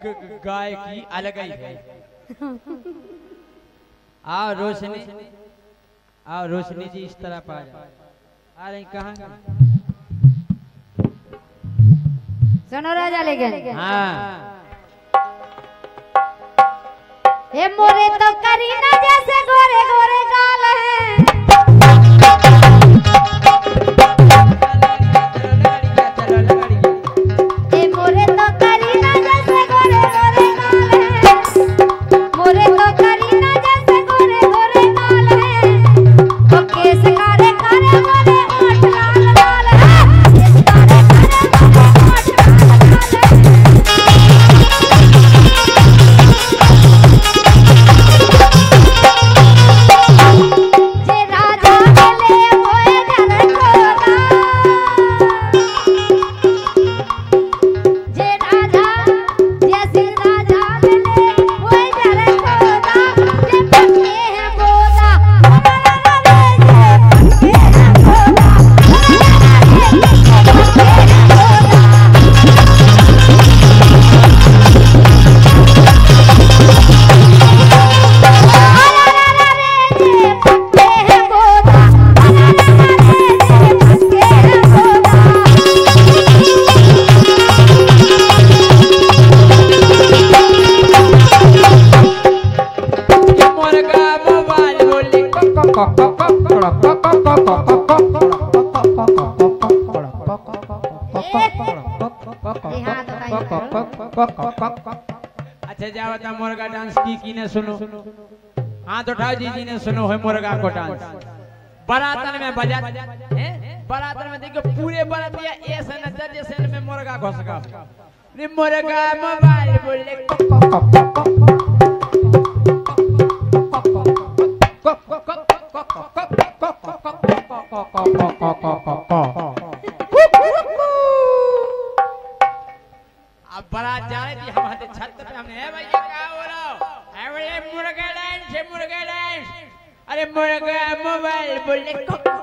गाय की अलग ही है। आओ रोशनी, आओ रोशनी जी इस तरफ आ जाओ। आ रही कहाँ? सुनो राजा लेकिन हाँ हे मोरे तो करीना जैसे गोरे गोरे गाल है। हे मोरे तो करीना जैसे गोरे गोरे गाल है। मोरे तो करीना जैसे गोरे गोरे गाल है। तो केस कारे कारे मोरे होठ लाल लाल है। केस कारे कारे मोरे होठ लाल लाल अच्छा जाओ ता मुर्गा डांस की ने सुनो। हाथ उठाओ जी ने सुनो है मुर्गा को डांस। बरातन में बजा बरातन में देखो पूरे बरातिया ऐसे नजर जैसे में मुर्गा घुस गया। रे मुर्गा मोबाइल बोले अब बारात जा रही थी हमारे छत पे। हमने है भाई क्या हो रहा है? अरे मुर्गा डांस है, मुर्गा डांस। अरे मुर्गा मोबाइल बोले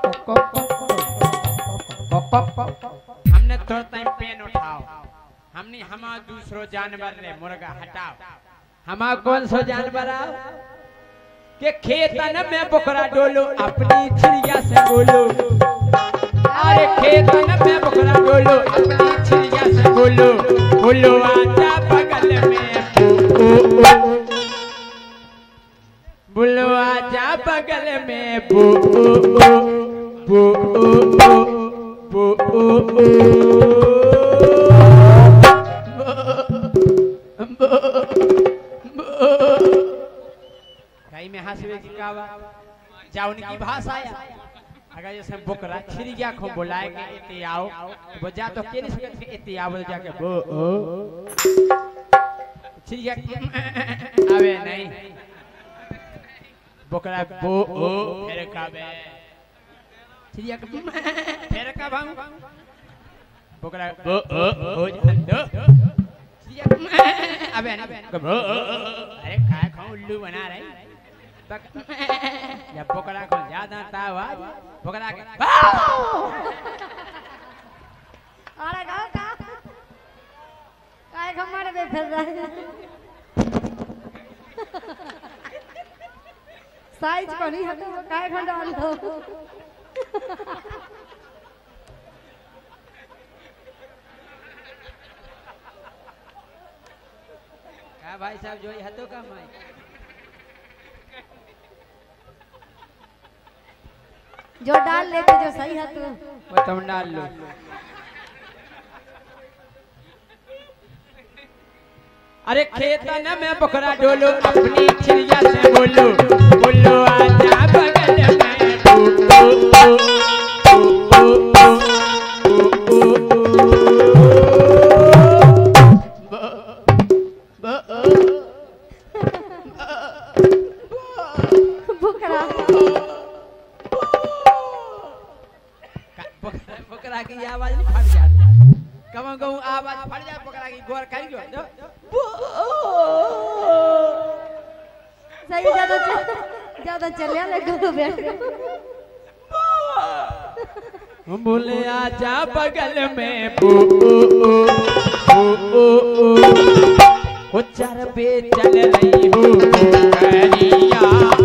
हमने तुरंत टाइम पेन उठाओ। हमने हमारा दूसरो जानवर ने मुर्गा हटाओ। हमारा कौन सो जानवर आओ के खेतन में बकरा डोलो अपनी चिड़िया से बोलो। अरे खेतन में बकरा डोलो अपनी चिड़िया से बोलो। बोलो आजा बगल में बोलो आजा बगल में कहीं में हंसवे की कावा जाओ उनकी भाषा है। अगर जैसे बकरा छिड़िया को बुलाए के इते आओ वो जा तो केनी से इते आओ जाके बो छिड़िया आवे नहीं बकरा बो फिर काबे छिड़िया फिर का भांग बकरा बो हंदो छिड़िया आवे नहीं अरे काय खाओ उल्लू बना रही जब बकरा को ज्यादा आवाज बकरा के अरे गाओ का काय खमारे पे फिर रहा है। साइज को नहीं हटे वो काय खंड डाल दो। क्या भाई साहब जो ये हतो का माई जो डाल लेते जो सही है तू वो तुम डाल लो। अरे खेतन में बकरा डोलो अपनी चिड़िया से बोलो। बोलो आजा बगल में बकरा की आवाज नहीं फट जाती। कम कहूँ आवाज फट जाए बकरा की गौर करी जो सही ज्यादा चलिया लगो बैठ बोले आजा बगल में वो चर पे चल रही हो करिया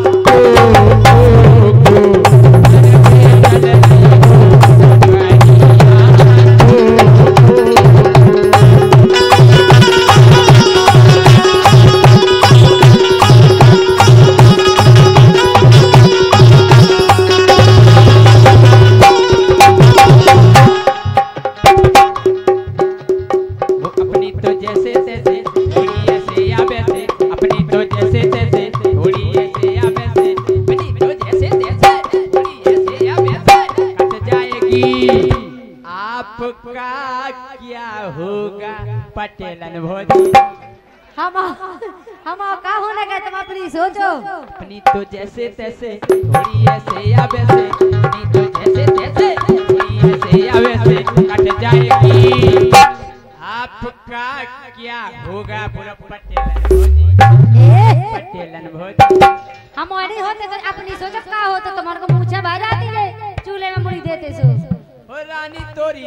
क्या होगा पटेलन भोजी। हम का होने का तुम अपनी सोचो। अपनी तो जैसे तैसे थोड़ी ऐसे या वैसे, अपनी तो जैसे तैसे थोड़ी ऐसे या वैसे कट जाएगी। आपका क्या होगा पूरा पटेलन भोजी। पटेलन भोजी हम नहीं होते तो अपनी सोचो का होते तुम्हारे को पूछा भाई जाती है चूल्हे में मुड़ी देते सो। ओ रानी तोरी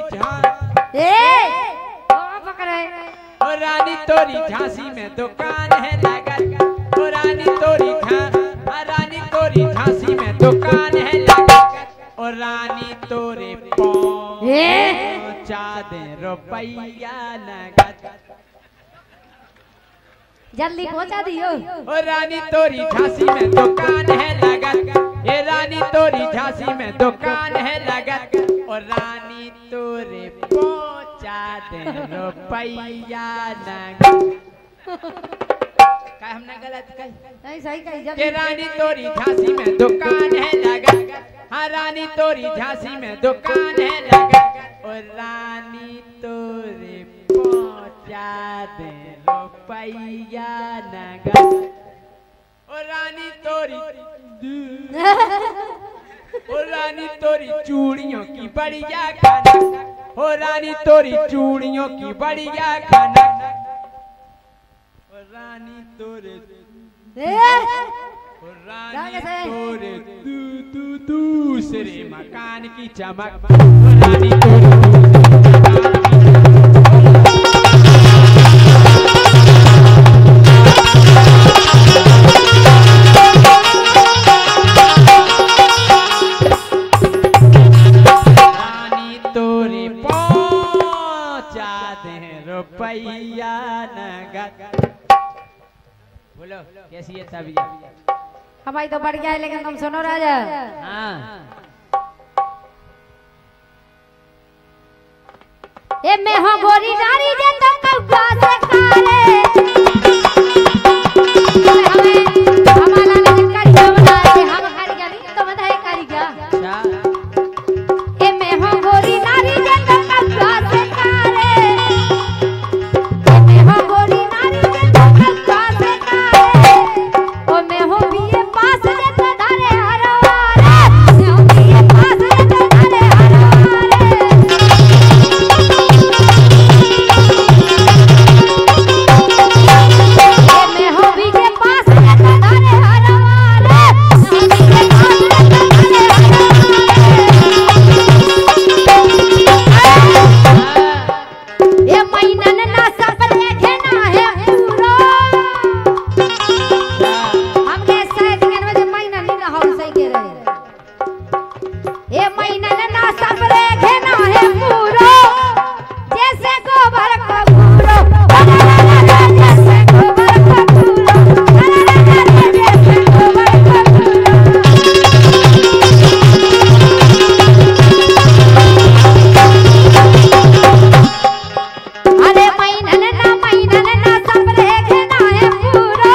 पकड़े ओ रानी तोरी झांसी में दुकान है लगन। ओ रानी तोरी झांसी में दुकान है लगन। ओ रानी तोरे पहुंचा दे रुपया नगद। जल्दी पहुंचा दियो। ओ रानी तोरी झांसी में दुकान है लगन। ये रानी तोरी झांसी में दुकान है लगन। और रानी तोरे पहुंचा दे रुपया नगद। हमने गलत कही? नहीं सही कही। के रानी तोरी झांसी में दुकान है लगन। हाँ रानी तोरी झांसी में दुकान है लगन। और रानी तोरे पहुंचा दे रुपया नगद। और रानी तोरी ओ रानी तोरी चूड़ियों की बढ़िया खाना। ओ रानी तोरी चूड़ियों की बढ़िया खाना। ओ रानी तोरे दूसरे मकान की चमक। ओ रानी तोरी रुपया नगद। बोलो कैसी है तबीयत? हमारी तो बढ़ गया है लेकिन तुम सुनो राजा। हाँ ए मैं हो गोरी नारी जे तो कौवा से काले। हमें हमारा नहीं करिया बनाए हम करिया नहीं तो मत है करिया। ए मैं हो गोरी नारी जे तो कौवा से काले। ए मैं हो गोरी नारी जे तो कौवा से काले। ओ मैं हो बीए पास जे तो धारे हरवारे। मैं हो बीए पास जे तो धारे हरवारे। मैं हो बीए पास जे तो धारे हरवारे। मैं हो बीए पास जे तो धारे हरवारे। ये महीनन ना सपने घेना है पूरा। हमने शायद के बजे महीना नहीं ना हो सही के रहे। ये महीनन ना सपने घेना है पूरा। जैसे गोबर का पूरा जैसे गोबर का पूरा जैसे गोबर का पूरा। अरे महीनन ना सपने घेना है पूरा।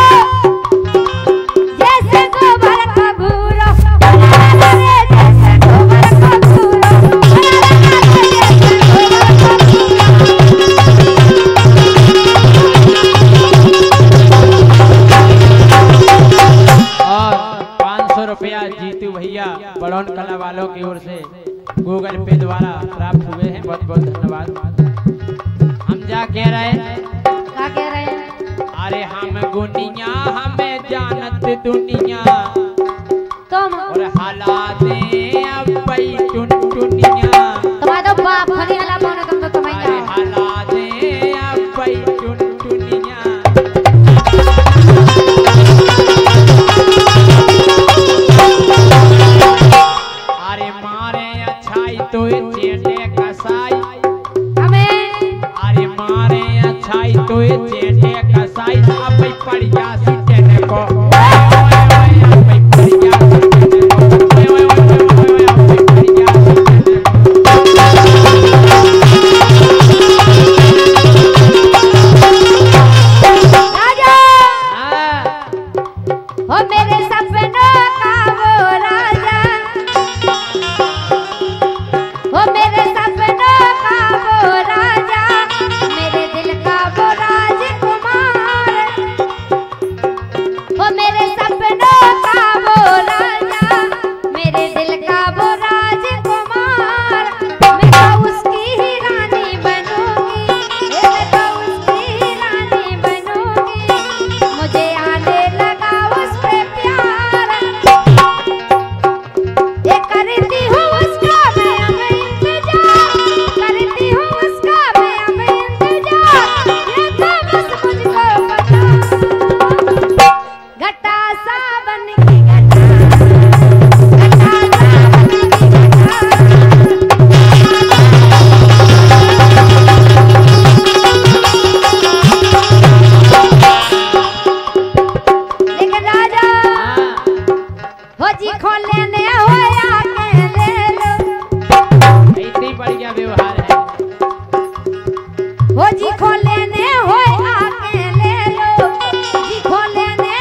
जैसे गोबर का भूरा जैसे गोबर का भूरा जैसे गोबर का और 500 रुपया जीतू भैया बड़ौन कला वालों की ओर से गूगल पे द्वारा प्राप्त हुए हैं। बहुत बहुत धन्यवाद। हम जा कह रहे हैं, क्या कह रहे हैं? अरे हम गुनिया हमें जानत दुनिया। तुम और हालाते अब पई टुनटुनिया। तुम्हारा तो बाप खड़ी हला बोने तुम तो अरे तुम्हारी हालाते अब पई टुनटुनिया। के कसाई अब पड़ जा सीटेने को अब पड़ जा खोले ने होया